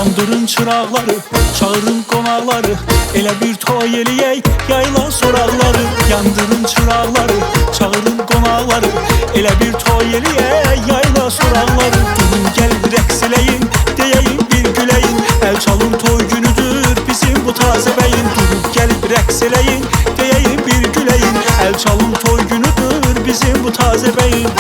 Yandırın çıraqları, çağırın qonaqları, elə bir toy eləyək, yayla soraqları. Yandırın çıraqları, çağırın qonaqları, elə bir toy eləyək, yayla soraqları. Durun gəl rəqs eləyin, deyəyin bir güləyin, əl çalın toy günüdür bizim bu tazə bəyin. Durun gəl rəqs eləyin, deyəyin bir güləyin, əl çalın toy günüdür bizim bu tazə bəyin.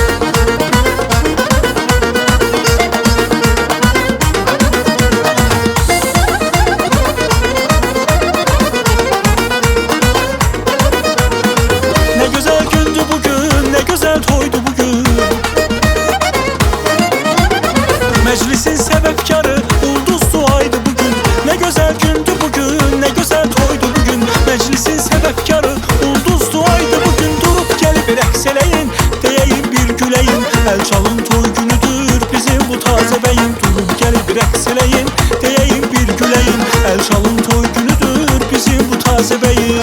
Meclisin sebepkarı ulduzlu aydı bugün. Ne güzel gündü bugün, ne güzel toydu bugün. Meclisin sebepkarı ulduzlu aydı bugün. Durup gelip rəqs eləyin, deyəyin bir güləyin, əl çalın toy günüdür bizim bu tazə bəyin. Durup gelip rəqs eləyin, deyəyin bir güləyin, əl çalın toy günüdür bizim bu tazə bəyin.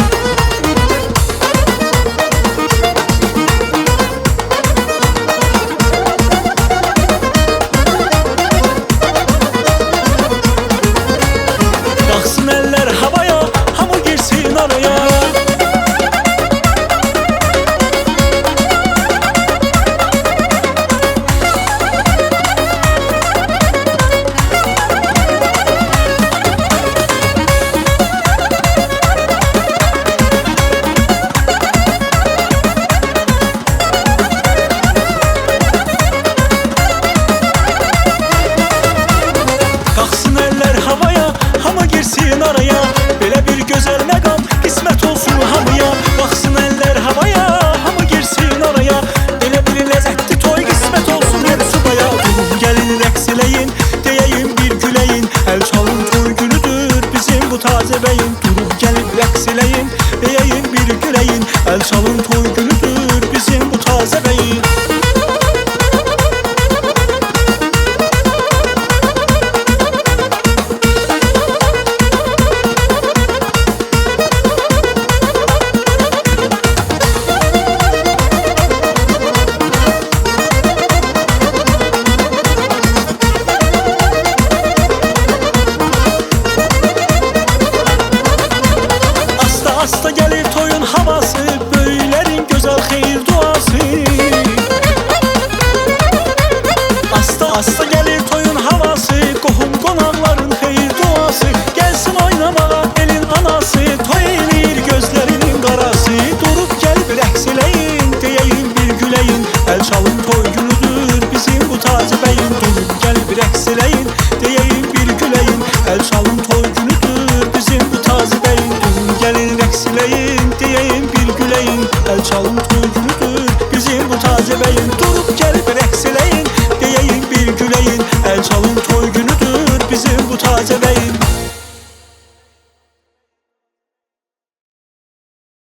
Araya belə bir gözəl məqam qismət olsun hamıya. Baxsın əllər havaya, hamı girsin araya, belə bir ləzzətli toy qismət olsun hər subaya. Durun gəlin rəqs eləyin, deyəyin bir güləyin, əl çalın toy günüdür bizim bu tazə bəyin. Durun gəlin rəqs eləyin, deyəyin bir güləyin, əl çalın toy günüdür bizim bu tazə bəyin. Asta gelir toyun havası, böylerin güzel xeyir duası. Asta gelir toyun havası, qohum qonaqların xeyir duası. Gelsin oynamağa elin anası, toy eləyir gözlərinin qarası. Durub gəlib rəqs eləyin, deyəyin bir güləyin, əl çalın toy günüdür bizim bu tazə bəyin. Durub gəlib rəqs eləyin, deyəyin bir güləyin, əl çalın toy günüdür bizim bu tazə bəyin. Durun gəlin rəqs eləyin,